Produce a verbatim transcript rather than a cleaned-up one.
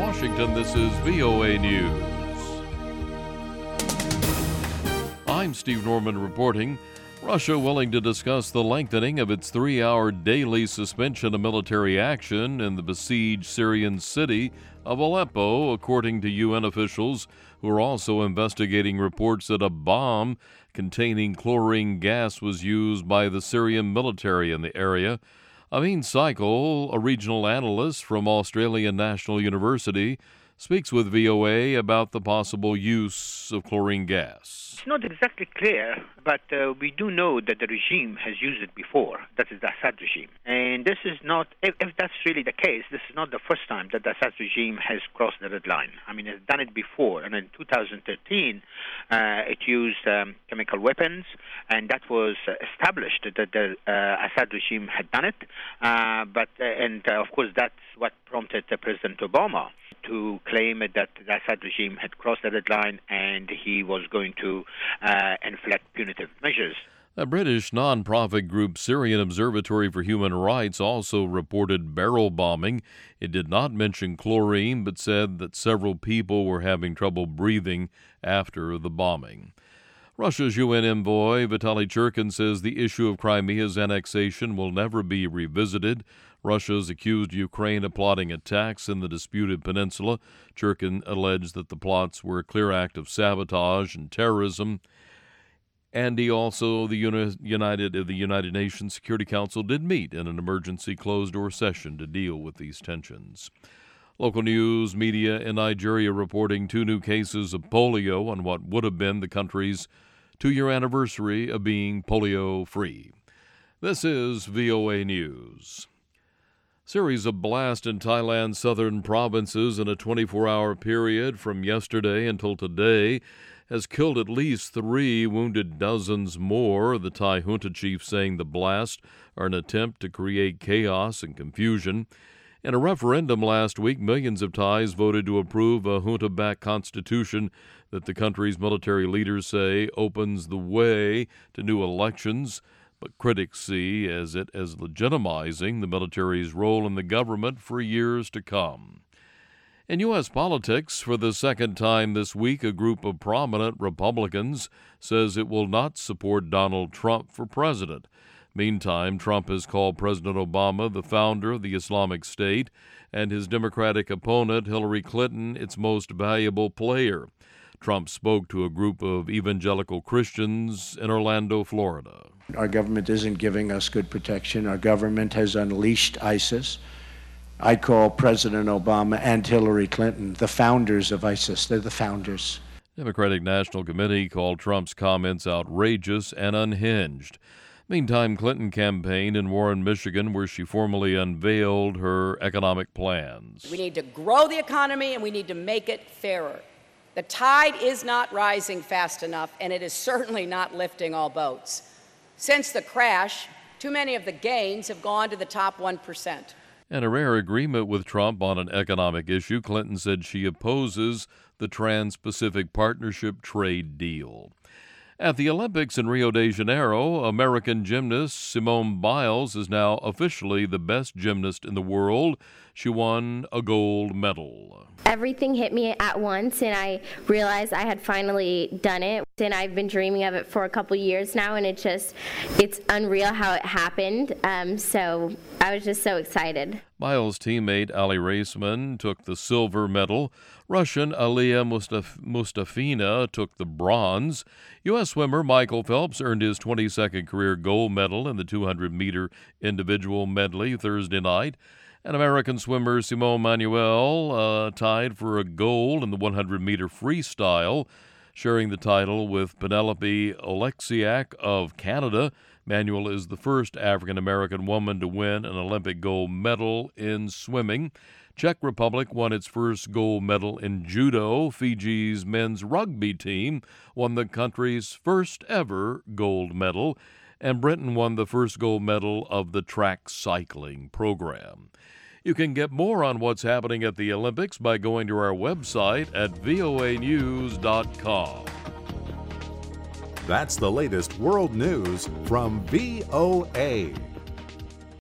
Washington, this is V O A News. I'm Steve Norman reporting. Russia willing to discuss the lengthening of its three-hour daily suspension of military action in the besieged Syrian city of Aleppo, according to U N officials who are also investigating reports that a bomb containing chlorine gas was used by the Syrian military in the area. Amin Saikal, a regional analyst from Australian National University, speaks with V O A about the possible use of chlorine gas. It's not exactly clear, but uh, we do know that the regime has used it before. That is the Assad regime. And this is not, if, if that's really the case, this is not the first time that the Assad regime has crossed the red line. I mean, it's done it before. And in two thousand thirteen, uh, it used um, chemical weapons, and that was uh, established that the uh, Assad regime had done it. Uh, but uh, And, uh, of course, that's what prompted uh, President Obama to claim that the Assad regime had crossed the red line and he was going to uh, inflict punitive measures. A British non-profit group, Syrian Observatory for Human Rights, also reported barrel bombing. It did not mention chlorine, but said that several people were having trouble breathing after the bombing. Russia's U N envoy, Vitaly Churkin, says the issue of Crimea's annexation will never be revisited. Russia's accused Ukraine of plotting attacks in the disputed peninsula. Churkin alleged that the plots were a clear act of sabotage and terrorism. And he also, the United, the United Nations Security Council did meet in an emergency closed-door session to deal with these tensions. Local news media in Nigeria reporting two new cases of polio on what would have been the country's two-year anniversary of being polio-free. This is V O A News. Series of blasts in Thailand's southern provinces in a twenty-four hour period from yesterday until today has killed at least three, wounded dozens more, the Thai junta chief saying the blasts are an attempt to create chaos and confusion. In a referendum last week, millions of Thais voted to approve a junta-backed constitution that the country's military leaders say opens the way to new elections, but critics see as it as legitimizing the military's role in the government for years to come. In U S politics, for the second time this week, a group of prominent Republicans says it will not support Donald Trump for president. Meantime, Trump has called President Obama the founder of the Islamic State and his Democratic opponent, Hillary Clinton, its most valuable player. Trump spoke to a group of evangelical Christians in Orlando, Florida. Our government isn't giving us good protection. Our government has unleashed ISIS. I call President Obama and Hillary Clinton the founders of ISIS. They're the founders. Democratic National Committee called Trump's comments outrageous and unhinged. Meantime, Clinton campaigned in Warren, Michigan, where she formally unveiled her economic plans. We need to grow the economy and we need to make it fairer. The tide is not rising fast enough, and it is certainly not lifting all boats. Since the crash, too many of the gains have gone to the top one percent. In a rare agreement with Trump on an economic issue, Clinton said she opposes the Trans-Pacific Partnership trade deal. At the Olympics in Rio de Janeiro, American gymnast Simone Biles is now officially the best gymnast in the world. She won a gold medal. Everything hit me at once, and I realized I had finally done it. And I've been dreaming of it for a couple years now, and it just, it's unreal how it happened. Um, so I was just so excited. Biles' teammate Ali Raisman took the silver medal. Russian Alia Mustaf- Mustafina took the bronze. U S swimmer Michael Phelps earned his twenty-second career gold medal in the two hundred meter individual medley Thursday night. And American swimmer Simone Manuel uh, tied for a gold in the one hundred meter freestyle, sharing the title with Penelope Oleksiak of Canada. Manuel is the first African-American woman to win an Olympic gold medal in swimming. Czech Republic won its first gold medal in judo. Fiji's men's rugby team won the country's first ever gold medal. And Britain won the first gold medal of the track cycling program. You can get more on what's happening at the Olympics by going to our website at V O A news dot com. That's the latest world news from V O A.